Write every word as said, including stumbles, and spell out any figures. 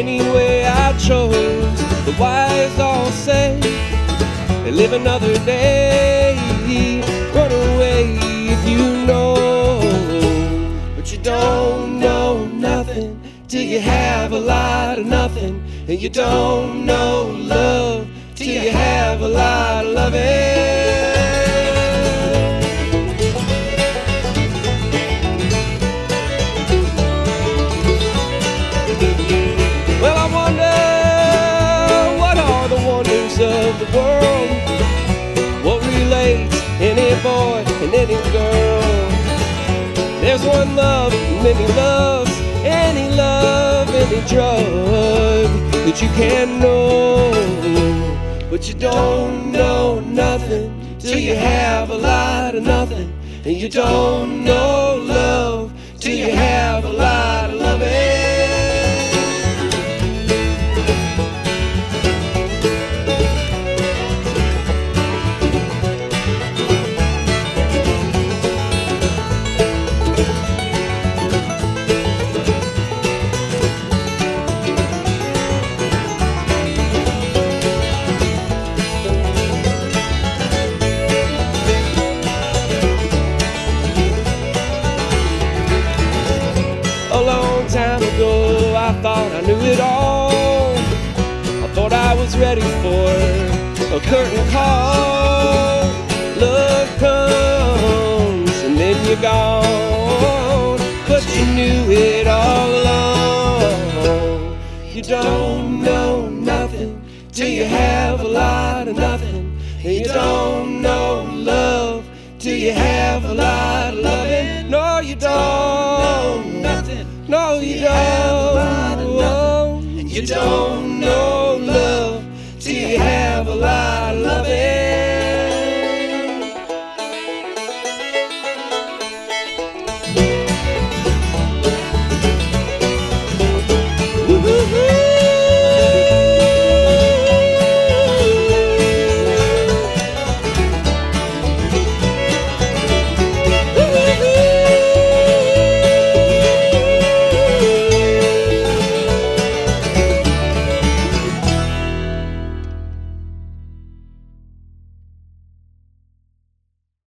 anyway I chose. The wise all say, live another day, run away if you know. But you don't know nothing till you have a lot of nothing, and you don't know love till you have a lot of loving. Well, I wonder what are the wonders of the world, what relates any boy and any girl. There's one love, many loves, any love, any drug that you can know. But you don't know nothing till you have a lot of nothing, and you don't know love till you have a lot of loving. Time ago I thought I knew it all. I thought I was ready for a curtain call. Love comes and then you're gone, but you knew it all along. You don't know nothing till you have a lot of nothing, and you don't know love till you have a lot of loving. No, you don't know nothing. No, you don't. And you don't know love till you have a lot.